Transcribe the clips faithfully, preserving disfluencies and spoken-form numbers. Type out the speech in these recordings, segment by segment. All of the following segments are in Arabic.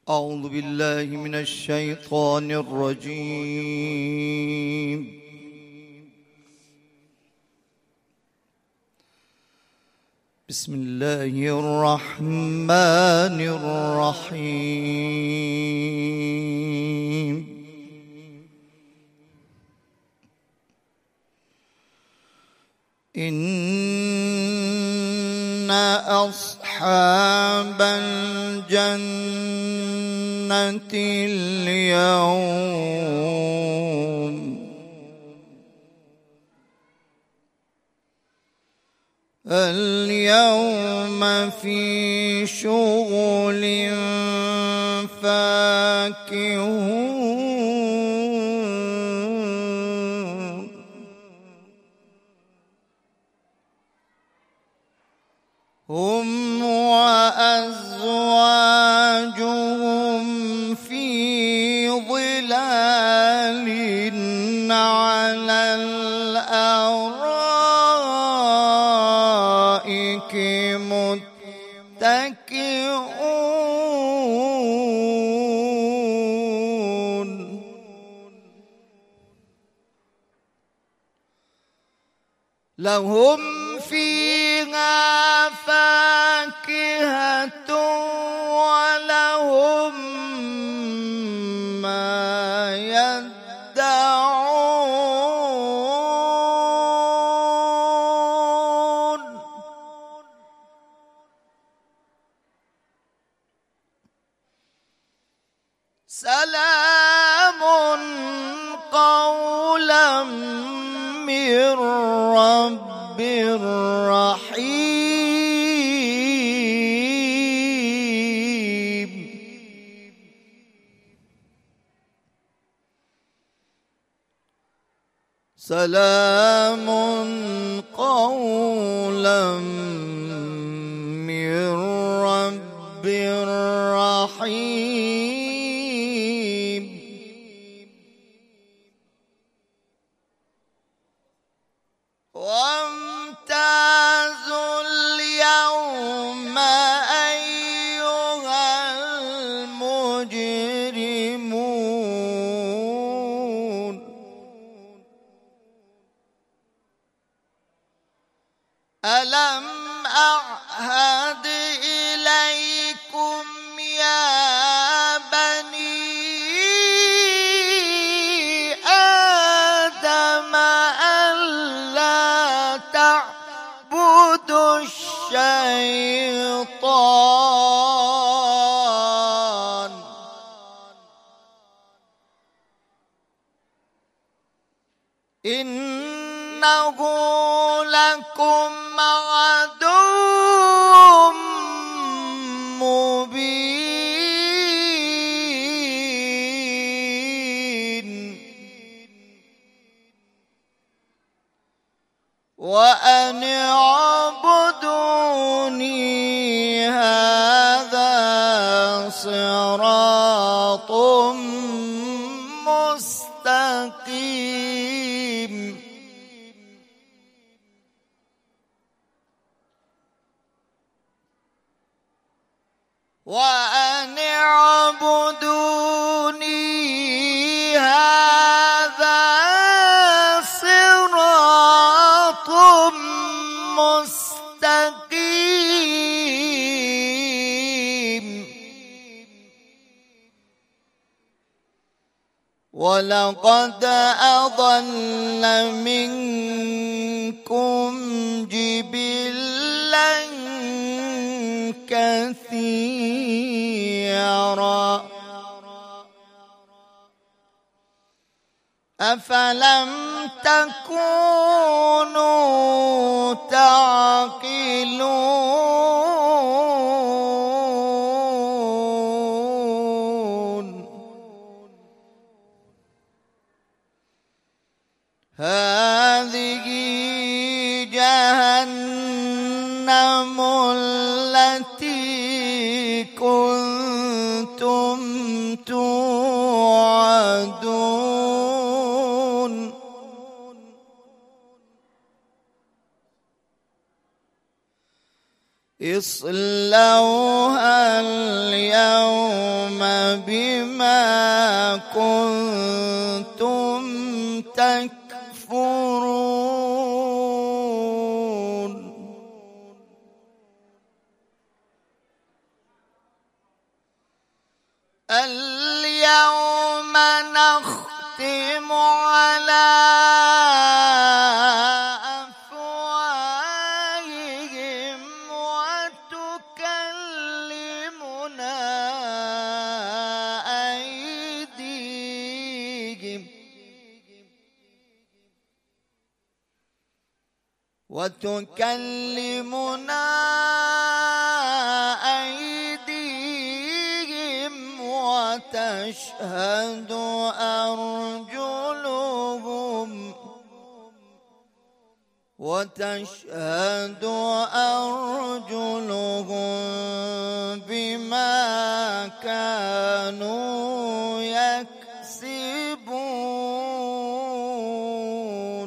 أعوذ بالله من الشيطان الرجيم. بسم الله الرحمن الرحيم. إن أصحاب الجنة اليوم اليوم في شغل فاكهون هم وأزواجهم في ظلال على الأرائك متكئون لهم فيها فاكهة ولهم ما يدعون سلام قولا من رب رحيم. سلام قولا من رب رحيم. وامتازوا اليوم أيها المجرمون ألم أعهد إليكم يا بني آدم ألا تعبدوا الشيطان إنه لكم عدو مبين وأن اعبدوني هذا صراط مستقيم. وأن اعبدوني هذا صراط مستقيم. ولقد أضل منكم جبلا كثيرا أفلم تكونوا تعقلون هذه جهنم التي كنتم توعدون اصلوها اليوم بما كنتم تكفرون اليوم نختم على أفواههم وتكلمنا أيديهم وتكلمنا أيديهم وتشهد أرجلهم وتشهد أرجلهم بما كانوا يكسبون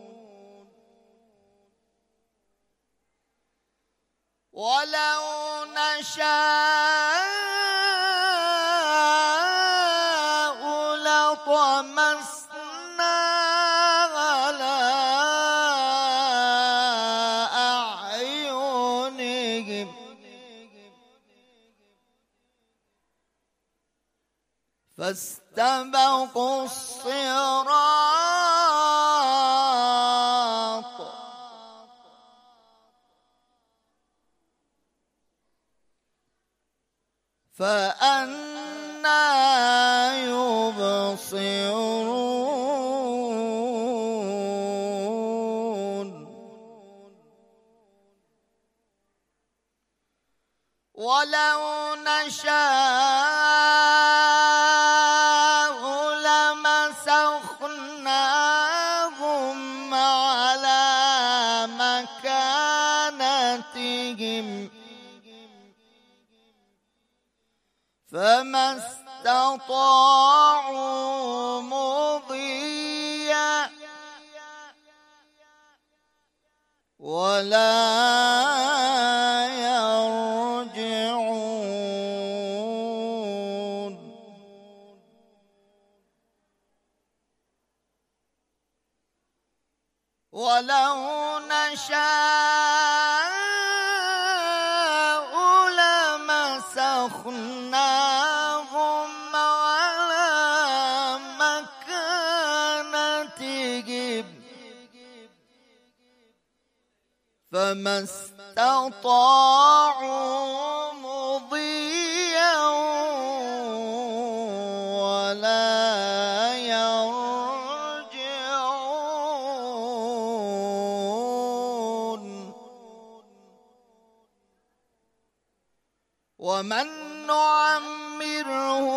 ولو نشاء لطمسنا على أعينهم فاستبقوا الصراط فأنى يبصرون ولو نشاء لمسخناهم على مكانتهم فما استطاعوا مضيا ولا يرجعون ولو نشاء لمسخناهم على مكانتهم فما استطاعوا مضيا ولا يرجعون ومن نعمره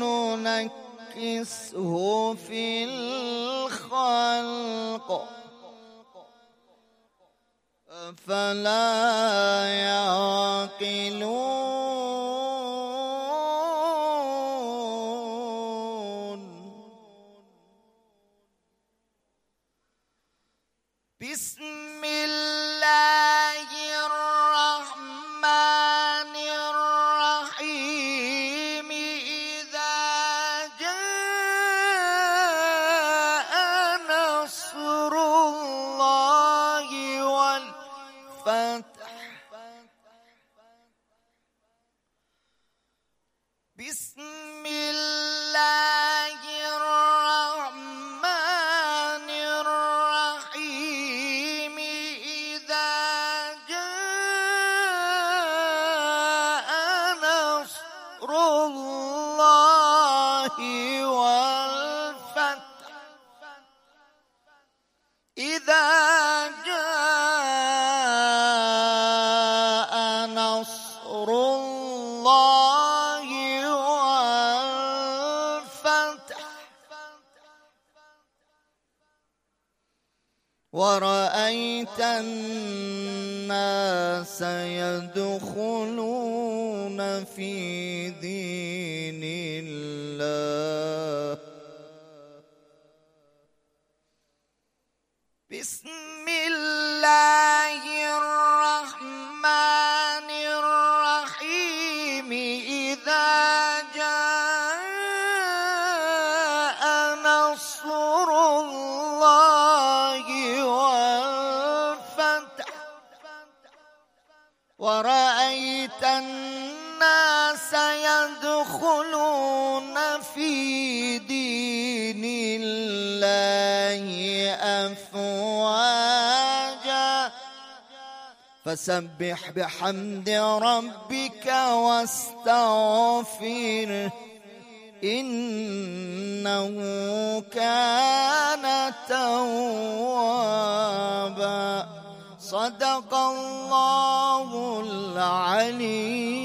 ننكسه في الخلق أفلا يعقلون بسم الله الرحمن الرحيم إذا جاء نصر الله والفتح بسم الله الرحمن الرحيم إذا جاء نصر الله والفتح إذا جاء نصر الله والفتح ورأيت الناس يدخلون في دين الله بسم الله الرحمن الرحيم إذا جاء رأيت الناس يدخلون في دين الله أفواجا فسبح بحمد ربك واستغفره إنه كان توابا. صدق الله العلي